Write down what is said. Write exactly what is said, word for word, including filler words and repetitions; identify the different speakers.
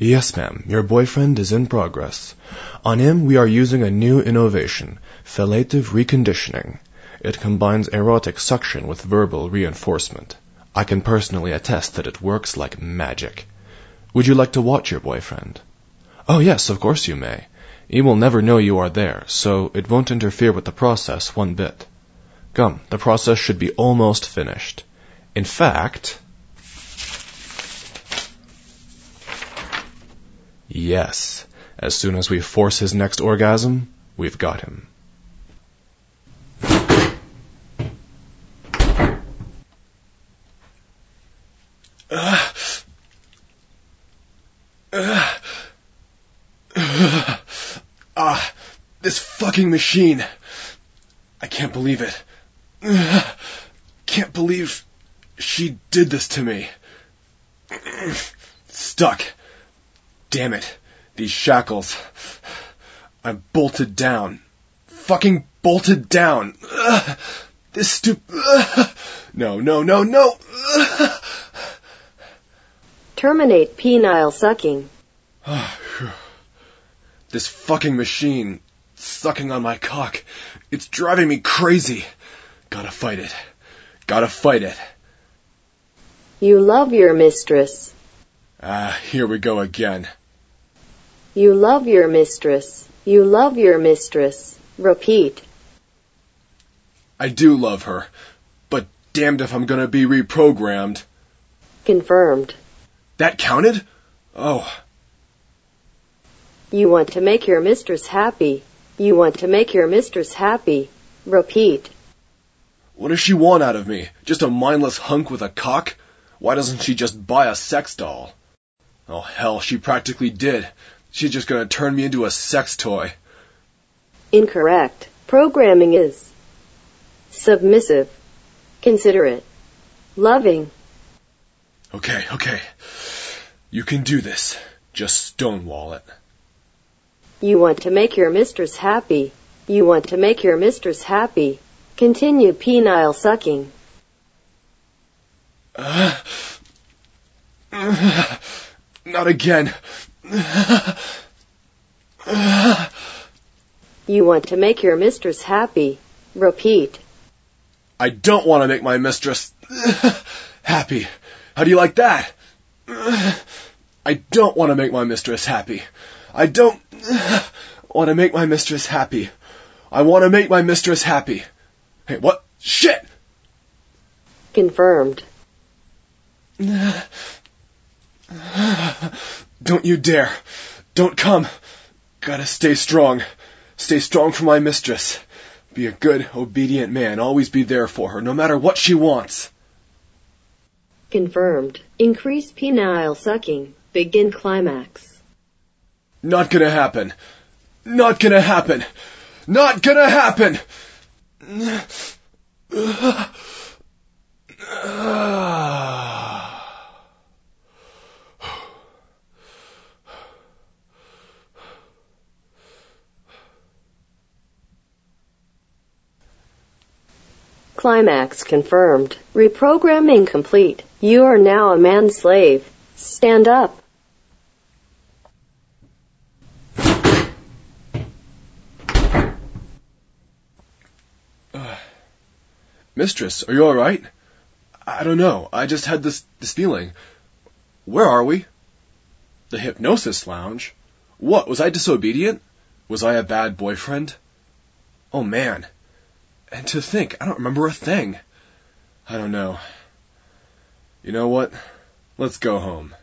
Speaker 1: Yes, ma'am. Your boyfriend is in progress. On him, we are using a new innovation, fellative reconditioning. It combines erotic suction with verbal reinforcement. I can personally attest that it works like magic. Would you like to watch your boyfriend? Oh, yes, of course you may. He will never know you are there, so it won't interfere with the process one bit. Come, the process should be almost finished. In fact... Yes, as soon as we force his next orgasm, we've got him. Uh, uh, uh, ah, this fucking machine. I can't believe it. Uh, can't believe she did this to me. Stuck. Damn it. These shackles. I'm bolted down. Fucking bolted down. Ugh. This stupid... No, no, no, no. Ugh.
Speaker 2: Terminate penile sucking.
Speaker 1: This fucking machine sucking on my cock. It's driving me crazy. Gotta fight it. Gotta fight it.
Speaker 2: You love your mistress.
Speaker 1: Ah, here we go again.
Speaker 2: You love your mistress. You love your mistress. Repeat.
Speaker 1: I do love her, but damned if I'm gonna be reprogrammed.
Speaker 2: Confirmed.
Speaker 1: That counted? Oh.
Speaker 2: You want to make your mistress happy. You want to make your mistress happy. Repeat.
Speaker 1: What does she want out of me? Just a mindless hunk with a cock? Why doesn't she just buy a sex doll? Oh hell, she practically did. She's just gonna turn me into a sex toy.
Speaker 2: Incorrect. Programming is submissive, considerate, loving.
Speaker 1: Okay, okay. You can do this. Just stonewall it.
Speaker 2: You want to make your mistress happy. You want to make your mistress happy. Continue penile sucking.
Speaker 1: Uh, uh, not again.
Speaker 2: You want to make your mistress happy. Repeat.
Speaker 1: I don't want to make my mistress happy. How do you like that? I don't want to make my mistress happy. I don't want to make my mistress happy. I want to make my mistress happy. Hey, what? Shit!
Speaker 2: Confirmed.
Speaker 1: Don't you dare. Don't come. Gotta stay strong. Stay strong for my mistress. Be a good, obedient man. Always be there for her, no matter what she wants.
Speaker 2: Confirmed. Increase penile sucking. Begin climax.
Speaker 1: Not gonna happen. Not gonna happen. Not gonna happen!
Speaker 2: Climax confirmed. Reprogramming complete. You are now a man's slave. Stand up.
Speaker 1: Uh, Mistress, are you alright? I don't know. I just had this, this feeling. Where are we? The hypnosis lounge? What, was I disobedient? Was I a bad boyfriend? Oh man. And to think, I don't remember a thing. I don't know. You know what? Let's go home.